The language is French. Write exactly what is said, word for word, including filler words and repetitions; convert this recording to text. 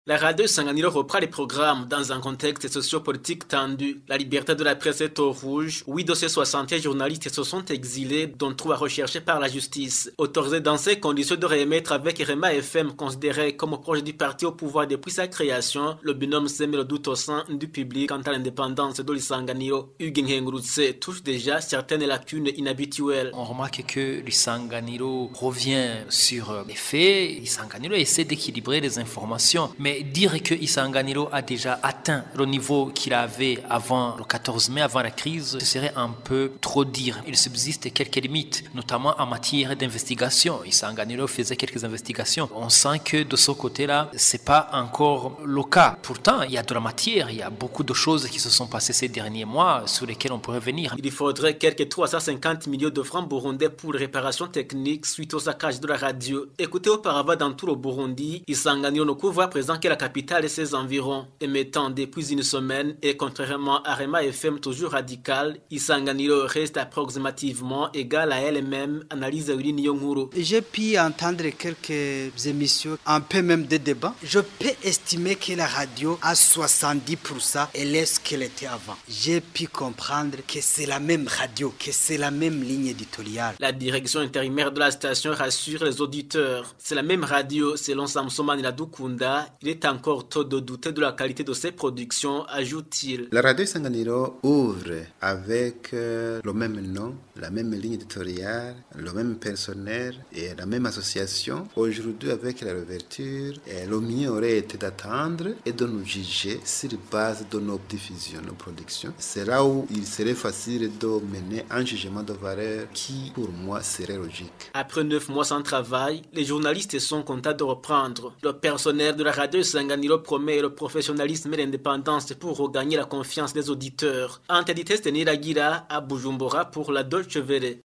La radio Isanganiro reprend les programmes dans un contexte sociopolitique tendu. La liberté de la presse est au rouge. Huit de ces soixante journalistes se sont exilés, dont trois recherchés par la justice. Autorisés dans ces conditions de réémettre avec R M A F M, considéré comme proche du parti au pouvoir depuis sa création, le binôme sème le doute au sein du public quant à l'indépendance de l'Isanganiro. Hugues Ngengurutse touche déjà certaines lacunes inhabituelles. On remarque que l'Isanganiro revient sur les faits. L'Isanganiro essaie d'équilibrer les informations, mais dire que Isanganiro a déjà atteint le niveau qu'il avait avant le quatorze mai, avant la crise, ce serait un peu trop dire. Il subsiste quelques limites, notamment en matière d'investigation. Isanganiro faisait quelques investigations. On sent que de ce côté-là, c'est pas encore le cas. Pourtant, il y a de la matière, il y a beaucoup de choses qui se sont passées ces derniers mois sur lesquelles on pourrait venir. Il faudrait quelques trois cent cinquante millions de francs burundais pour réparation technique suite au saccage de la radio. Écoutez auparavant dans tout le Burundi, Isanganiro ne couvre à présent que la capitale et ses environs, émettant depuis une semaine, et contrairement à R M A F M toujours radical, Isanganiro reste approximativement égal à elle-même, analyse Euline Yonkuru. J'ai pu entendre quelques émissions, un peu même des débats. Je peux estimer que la radio à soixante-dix pour cent elle est ce qu'elle était avant. J'ai pu comprendre que c'est la même radio, que c'est la même ligne éditoriale. La direction intérimaire de la station rassure les auditeurs. C'est la même radio selon Samsomani Ladukunda. Il est encore tôt de douter de la qualité de ses productions, ajoute-t-il. La radio Isanganiro ouvre avec euh, le même nom, la même ligne éditoriale, le même personnel et la même association. Aujourd'hui, avec la réouverture, le mieux aurait été d'attendre et de nous juger sur base de nos diffusions, nos productions. C'est là où il serait facile de mener un jugement de valeur qui, pour moi, serait logique. Après neuf mois sans travail, les journalistes sont contents de reprendre. Le personnel de la radio Isanganiro promet le professionnalisme et l'indépendance pour regagner la confiance des auditeurs. Antedite Steniragira à Bujumbura pour la Deutsche Welle.